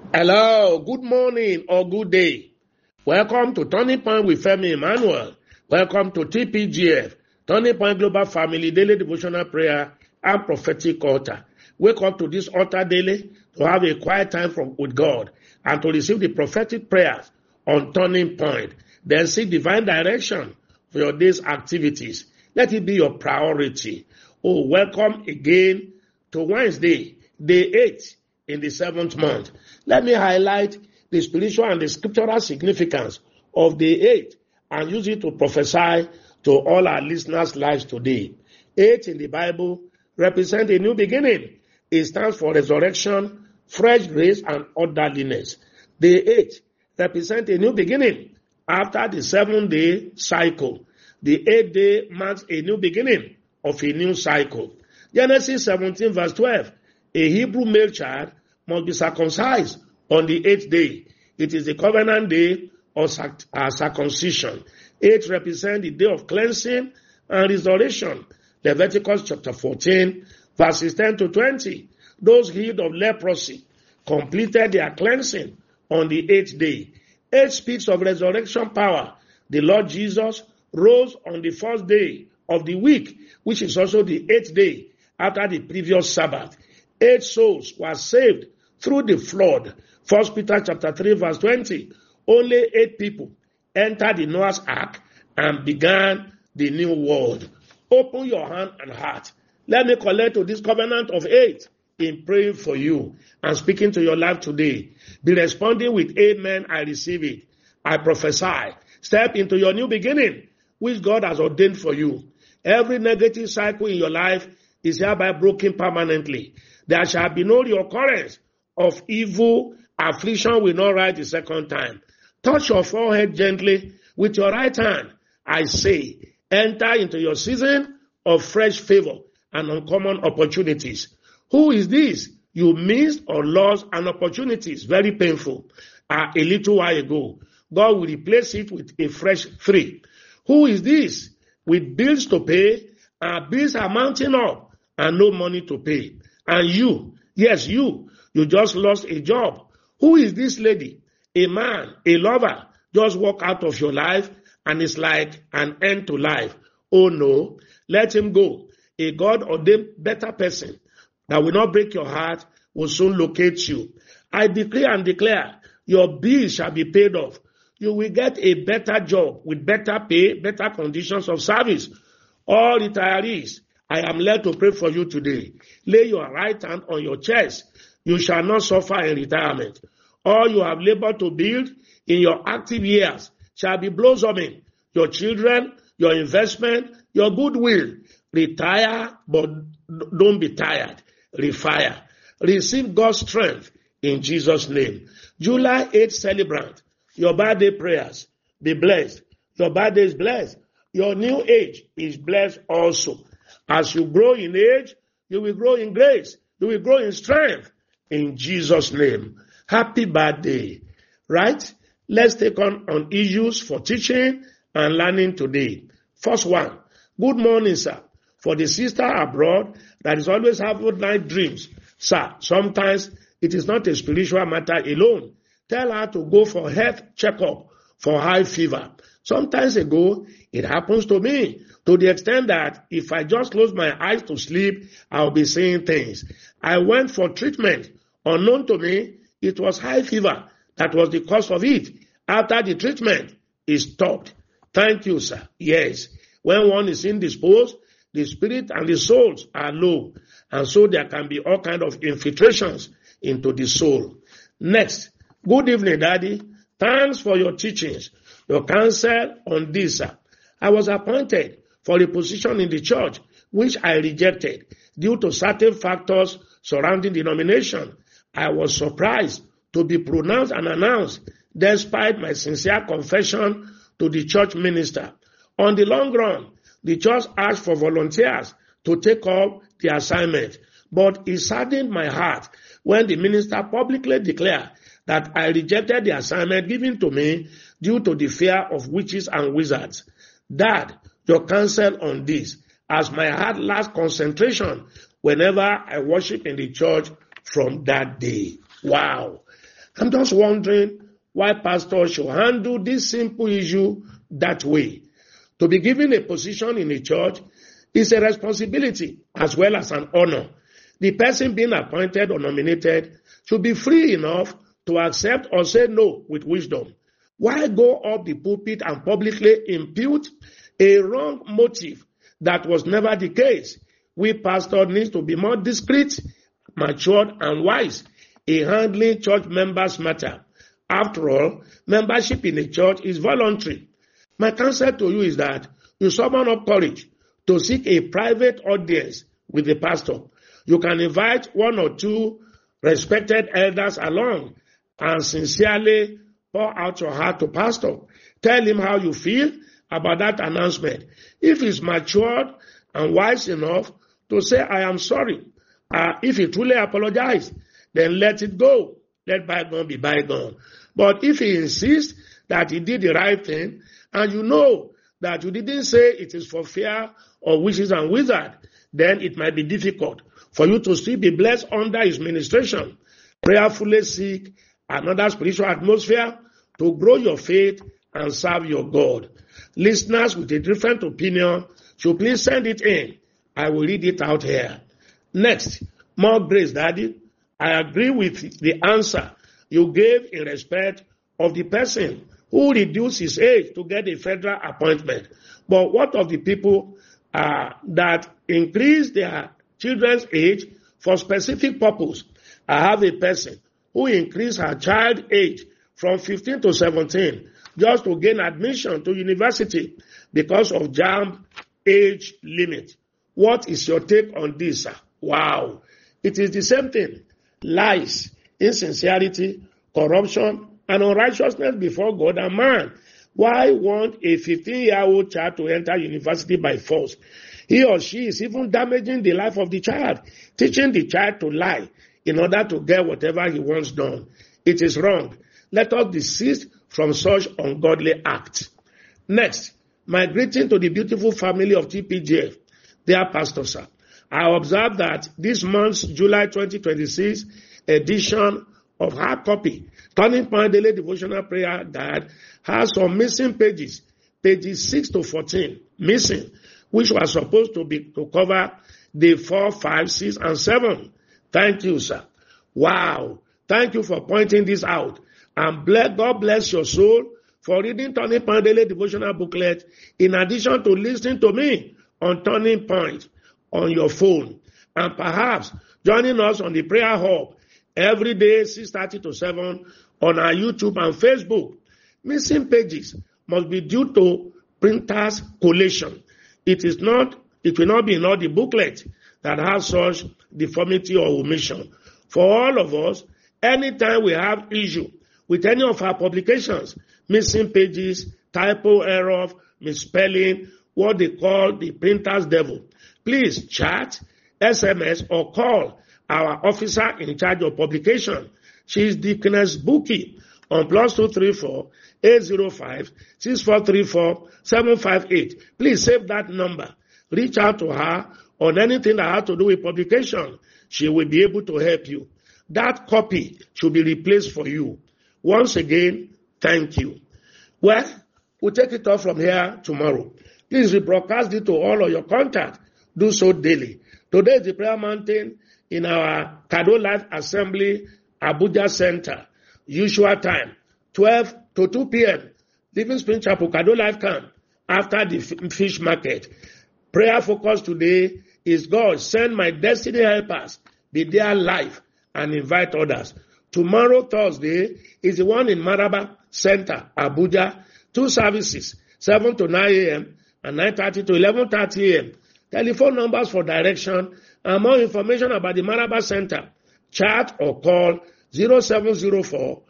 Hello, good morning or good day. Welcome to Turning Point with Femi Emmanuel. Welcome to TPGF, Turning Point Global Family Daily Devotional Prayer and Prophetic Altar. Wake up to this altar daily to have a quiet time with God and to receive the prophetic prayers on Turning Point. Then seek divine direction for your day's activities. Let it be your priority. Oh, welcome again to Wednesday, day 8 in the 7th month. Let me highlight the spiritual and the scriptural significance of day 8 and use it to prophesy to all our listeners' lives today. 8 in the Bible represents a new beginning. It stands for resurrection, fresh grace, and orderliness. Day 8 represents a new beginning after the 7-day cycle. The 8th day marks a new beginning of a new cycle. Genesis 17 verse 12, a Hebrew male child must be circumcised on the 8th day. It is the covenant day of circumcision. 8 represents the day of cleansing and restoration. Leviticus chapter 14, verses 10 to 20. Those healed of leprosy completed their cleansing on the 8th day. 8 speaks of resurrection power. The Lord Jesus rose on the first day of the week, which is also the 8th day after the previous Sabbath. 8 souls were saved through the flood. 1 Peter chapter 3 verse 20. Only 8 people entered the Noah's Ark and began the new world. Open your hand and heart. Let me collect to this covenant of 8 in praying for you and speaking to your life today. Be responding with amen, I receive it. I prophesy. Step into your new beginning, which God has ordained for you. Every negative cycle in your life is hereby broken permanently. There shall be no reoccurrence of evil. Affliction will not rise the second time. Touch your forehead gently with your right hand. I say, enter into your season of fresh favor and uncommon opportunities. Who is this? You missed or lost an opportunity. It's very painful. A little while ago, God will replace it with a fresh 3. Who is this? With bills to pay, and bills are mounting up and no money to pay. And you, yes, you just lost a job. Who is this lady? A man, a lover, just walk out of your life and it's like an end to life. Oh no, let him go. A God-ordained better person that will not break your heart will soon locate you. I decree and declare your bills shall be paid off. You will get a better job with better pay, better conditions of service. All retirees, I am led to pray for you today. Lay your right hand on your chest. You shall not suffer in retirement. All you have labored to build in your active years shall be blossoming. Your children, your investment, your goodwill. Retire, but don't be tired. Refire. Receive God's strength in Jesus' name. July 8th celebrant. Your birthday prayers. Be blessed. Your birthday is blessed. Your new age is blessed also. As you grow in age, you will grow in grace. You will grow in strength. In Jesus' name. Happy birthday. Right? Let's take on issues for teaching and learning today. First one. Good morning, sir. For the sister abroad that is always having night dreams. Sir, sometimes it is not a spiritual matter alone. Tell her to go for health checkup for high fever. Sometimes ago, it happens to me to the extent that if I just close my eyes to sleep, I'll be seeing things. I went for treatment. Unknown to me, it was high fever. That was the cause of it. After the treatment, it stopped. Thank you, sir. Yes. When one is indisposed, the spirit and the souls are low. And so there can be all kinds of infiltrations into the soul. Next. Good evening, Daddy. Thanks for your teachings. Your counsel on this, sir. I was appointed for a position in the church, which I rejected due to certain factors surrounding the nomination. I was surprised to be pronounced and announced despite my sincere confession to the church minister. On the long run, the church asked for volunteers to take up the assignment, but it saddened my heart when the minister publicly declared that I rejected the assignment given to me due to the fear of witches and wizards. Dad, your counsel on this, as my heart lacks concentration whenever I worship in the church from that day. Wow. I'm just wondering why pastors should handle this simple issue that way. To be given a position in a church is a responsibility as well as an honor. The person being appointed or nominated should be free enough to accept or say no with wisdom. Why go up the pulpit and publicly impute a wrong motive that was never the case? We pastors need to be more discreet, matured, and wise in handling church members' matter. After all, membership in a church is voluntary. My counsel to you is that you summon up courage to seek a private audience with the pastor. You can invite one or two respected elders along and sincerely pour out your heart to pastor. Tell him how you feel about that announcement. If he's matured and wise enough to say, I am sorry, if he truly apologized, then let it go. Let bygone be bygone. But if he insists that he did the right thing, and you know that you didn't say it is for fear of witches and wizards, then it might be difficult for you to still be blessed under his ministration. Prayerfully seek another spiritual atmosphere to grow your faith and serve your God. Listeners with a different opinion should please send it in. I will read it out here. Next, more grace, Daddy. I agree with the answer you gave in respect of the person who reduced his age to get a federal appointment. But what of the people that increase their children's age for specific purpose? I have a person who increased her child age from 15 to 17 just to gain admission to university because of JAMB age limit. What is your take on this, sir? Wow. It is the same thing. Lies, insincerity, corruption, and unrighteousness before God and man. Why want a 15-year-old child to enter university by force? He or she is even damaging the life of the child, teaching the child to lie in order to get whatever he wants done. It is wrong. Let us desist from such ungodly acts. Next, my greeting to the beautiful family of TPGF. Dear Pastor, sir, I observed that this month's July 2026 edition of hard copy, Turning Point Daily Devotional Prayer Guide, has some missing pages 6 to 14, missing, which was supposed to cover the 4, 5, 6, and 7. Thank you, sir. Wow. Thank you for pointing this out. And God bless your soul for reading Turning Point Daily Devotional Booklet in addition to listening to me on Turning Point on your phone. And perhaps joining us on the Prayer Hub every day, 6:30 to 7 on our YouTube and Facebook. Missing pages must be due to printer's collation. It will not be in all the booklets that have such deformity or omission. For all of us, anytime we have issue with any of our publications, missing pages, typo error, misspelling, what they call the printer's devil, please chat, SMS, or call our officer in charge of publication. She is Deaconess Buki on +234 805 6434 758. Please save that number. Reach out to her on anything that has to do with publication. She will be able to help you. That copy should be replaced for you. Once again, thank you. Well, we'll take it off from here tomorrow. Please rebroadcast it to all of your contacts. Do so daily. Today is the prayer mountain in our Kado Life Assembly, Abuja Center. Usual time, 12 to 2 p.m. Living Spring Chapel, Kado Life Camp, after the fish market. Prayer focus today is God, send my destiny helpers, be there live, and invite others. Tomorrow, Thursday, is the one in Maraba Center, Abuja. 2 services, 7 to 9 a.m. and 9:30 to 11:30 a.m. Telephone numbers for direction and more information about the Maraba Center. Chat or call 0704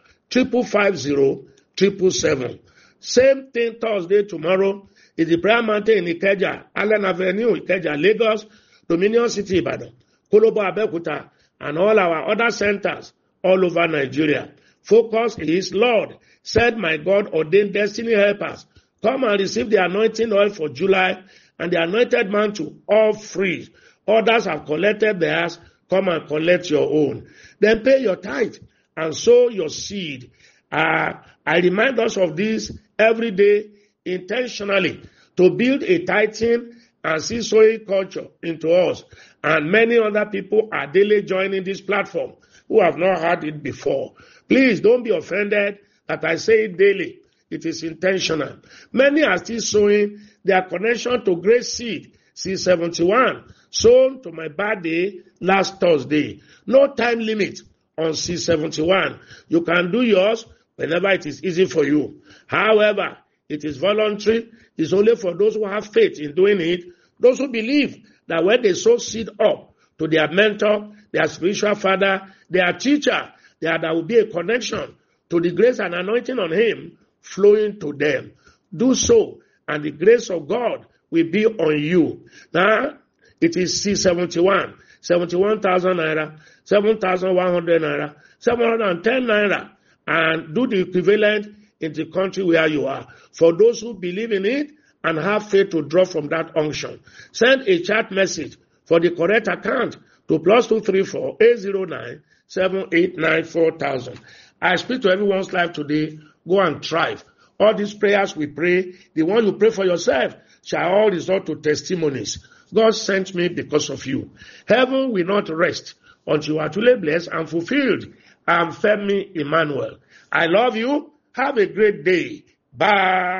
550 777. Same thing Thursday tomorrow is the prayer mountain in Ikeja, Allen Avenue, Ikeja, Lagos, Dominion City, Ibadan, Kolobo, Abeokuta, and all our other centers all over Nigeria. Focus is, Lord, said my God ordained destiny helpers, come and receive the anointing oil for July and the anointed mantle, all free. Others have collected theirs, come and collect your own. Then pay your tithe and sow your seed. I remind us of this every day intentionally to build a tithing and seed sowing culture into us. And many other people are daily joining this platform who have not heard it before. Please don't be offended that I say it daily. It is intentional. Many are still sowing their connection to Grace Seed, C71, sown to my birthday last Thursday. No time limit on C71. You can do yours whenever it is easy for you. However, it is voluntary. It's only for those who have faith in doing it, those who believe that when they sow seed up to their mentor, their spiritual father, their teacher, there will be a connection to the grace and anointing on him flowing to them. Do so, and the grace of God will be on you. Now, it is C71, 71,000 naira, 7,100 naira, 710 naira, and do the equivalent in the country where you are. For those who believe in it and have faith to draw from that unction, send a chat message for the correct account to +234 809 789 4000. I speak to everyone's life today. Go and thrive. All these prayers we pray, the one you pray for yourself, shall all result to testimonies. God sent me because of you. Heaven will not rest until you are truly blessed and fulfilled. I'm Femi Emmanuel. I love you. Have a great day. Bye.